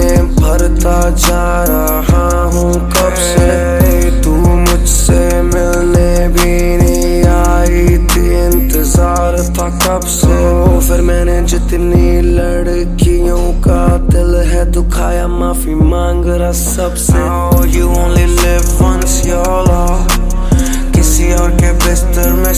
में भरता जा रहा हूँ कब से। तू मुझसे मिलने भी नहीं आई थी, इंतजार था कब से। फिर मैंने जितनी लड़कियों का दिल है दुखाया, माफी मांग रहा सबसे। You only live once, YOLO। किसी और के बिस्तर में